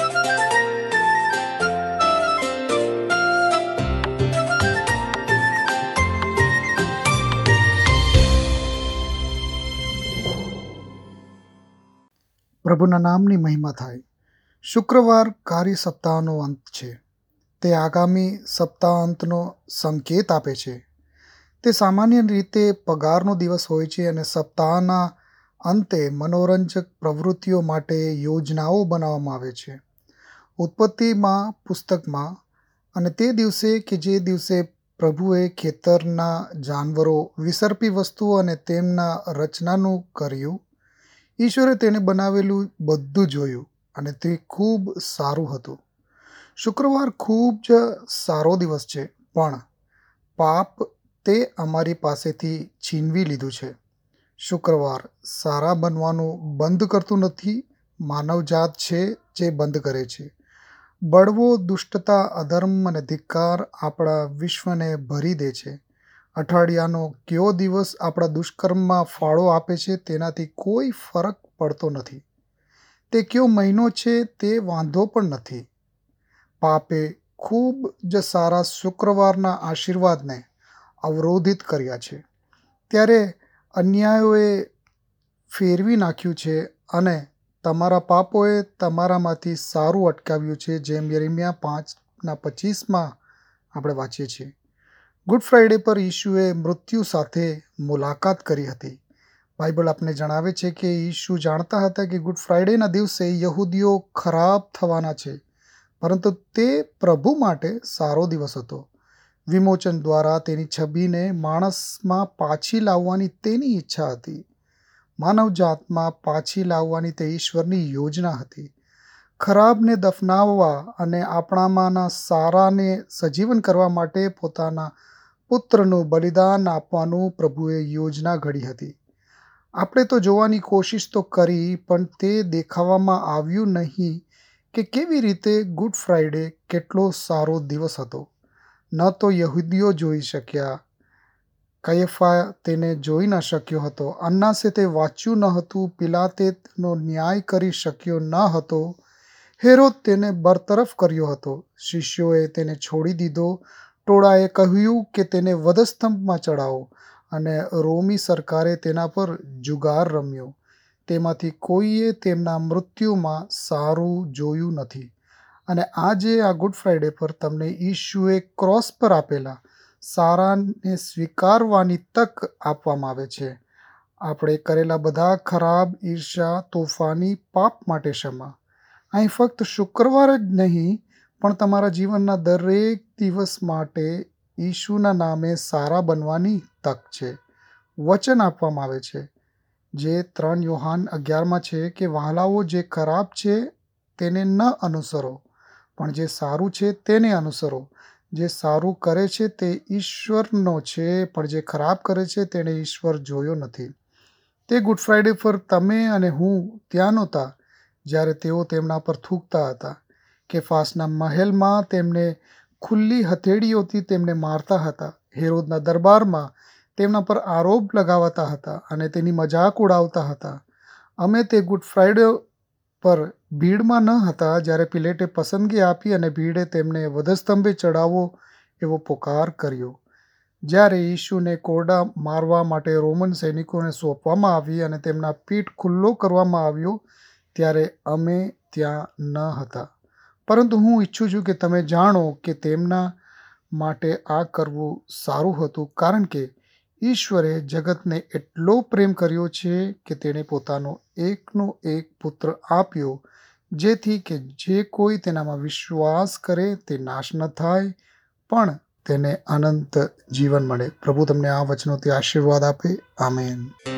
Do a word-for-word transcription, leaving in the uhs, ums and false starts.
પ્રભુના નામની મહિમા થાય. શુક્રવાર કાર્ય સપ્તાહનો અંત છે. તે આગામી સપ્તાહાંતનો સંકેત આપે છે. તે સામાન્ય રીતે પગારનો દિવસ હોય છે અને સપ્તાહના અંતે મનોરંજક પ્રવૃત્તિઓ માટે યોજનાઓ બનાવવામાં આવે છે. ઉત્પત્તિમાં પુસ્તકમાં અને તે દિવસે કે જે દિવસે પ્રભુએ ખેતરના જાનવરો, વિસર્પી વસ્તુઓ અને તેમના રચનાનું કર્યું, ઈશ્વરે તેને બનાવેલું બધું જોયું અને તે ખૂબ સારું હતું. શુક્રવાર ખૂબ જ સારો દિવસ છે, પણ પાપ તે અમારી પાસેથી છીનવી લીધું છે. શુક્રવાર સારા બનવાનું બંધ કરતું નથી, માનવજાત છે જે બંધ કરે છે. બળવો, દુષ્ટતા, અધર્મ અને ધિક્કાર આપણા વિશ્વને ભરી દે છે. અઠવાડિયાનો કયો દિવસ આપણા દુષ્કર્મમાં ફાળો આપે છે તેનાથી કોઈ ફરક પડતો નથી. તે કયો મહિનો છે તે વાંધો પણ નથી. પાપે ખૂબ જ સારા શુક્રવારના આશીર્વાદને અવરોધિત કર્યા છે. ત્યારે અન્યાયોએ ફેરવી નાખ્યું છે અને તમારા પાપોએ તમારામાંથી સારું અટકાવ્યું છે, જેમ યિર્મયાહ પાંચના પચીસમાં આપણે વાંચીએ છીએ. ગુડ ફ્રાઇડે પર ઈશુએ મૃત્યુ સાથે મુલાકાત કરી હતી. બાઇબલ આપણને જણાવે છે કે ઈશુ જાણતા હતા કે ગુડ ફ્રાઇડેના દિવસે યહૂદીઓ ખરાબ થવાના છે, પરંતુ તે પ્રભુ માટે સારો દિવસ હતો. વિમોચન દ્વારા તેની છબીને માણસમાં પાછી લાવવાની તેની ઈચ્છા હતી. માનવજાતમાં પાછી લાવવાની તે ઈશ્વરની યોજના હતી. ખરાબને દફનાવવા અને આપણામાંના સારાને સજીવન કરવા માટે પોતાના પુત્રનું બલિદાન આપવાનું પ્રભુએ યોજના ઘડી હતી. આપણે તો જોવાની કોશિશ તો કરી, પણ તે દેખાવામાં આવ્યું નહીં કે કેવી રીતે ગુડ ફ્રાઇડે કેટલો સારો દિવસ હતો. ન તો યહૂદીઓ જોઈ શક્યા, કયફા તેને જોઈ ન શક્યો હતો, અન્નાસે તે વાંચ્યું ન હતું, પિલાતે તેનો ન્યાય કરી શક્યો ન હતો, હેરોદ તેને બરતરફ કર્યો હતો, શિષ્યોએ તેને છોડી દીધો, ટોળાએ કહ્યું કે તેને વધસ્તંભમાં ચડાવો, અને રોમી સરકારે તેના પર જુગાર રમ્યો. તેમાંથી કોઈએ તેમના મૃત્યુમાં સારું જોયું નથી. અને આજે આ ગુડ ફ્રાઇડે પર તમને ઈશુએ ક્રોસ પર આપેલા સારાને સ્વીકારવાની તક આપવામાં આવે છે. આપણે કરેલા બધા ખરાબ, ઈર્ષ્યા, તોફાની પાપ માટે ક્ષમા. અહીં ફક્ત શુક્રવાર જ નહીં, પણ તમારા જીવનના દરેક દિવસ માટે ઈશુના નામે સારા બનવાની તક છે. વચન આપવામાં આવે છે, જે ત્રણ યોહાન અગિયારમાં છે કે વહાલાઓ, જે ખરાબ છે તેને ન અનુસરો, પણ જે સારું છે તેને અનુસરો. જે સારું કરે છે તે ઈશ્વરનો છે, પણ જે ખરાબ કરે છે તેણે ઈશ્વર જોયો નથી. તે ગુડ ફ્રાઇડે પર તમે અને હું ત્યાં નહોતા જ્યારે તેઓ તેમના પર થૂંકતા હતા. કેફાસના મહેલમાં તેમને ખુલ્લી હથેળીઓથી તેમને મારતા હતા. હેરોદના દરબારમાં તેમના પર આરોપ લગાવતા હતા અને તેની મજાક ઉડાવતા હતા. અમે તે ગુડ ફ્રાઇડે પર ભીડમાં ન હતા જ્યારે પિલેટે પસંદગી આપી અને ભીડે તેમને વધસ્તંભે ચડાવવો એવો પોકાર કર્યો. જ્યારે ઈશુને કોરડા મારવા માટે રોમન સૈનિકોને સોંપવામાં આવી અને તેમના પીઠ ખુલ્લો કરવામાં આવ્યો, ત્યારે અમે ત્યાં ન હતા. પરંતુ હું ઈચ્છું છું કે તમે જાણો કે તેમના માટે આ કરવું સારું હતું, કારણ કે ઈશ્વરે જગતને એટલો પ્રેમ કર્યો છે કે તેણે પોતાનો એકનો એક પુત્ર આપ્યો, જેથી કે જે કોઈ તેનામાં વિશ્વાસ કરે તે નાશ ન થાય, પણ તેને અનંત જીવન મળે. પ્રભુ તમને આ વચનોથી આશીર્વાદ આપે. આમેન.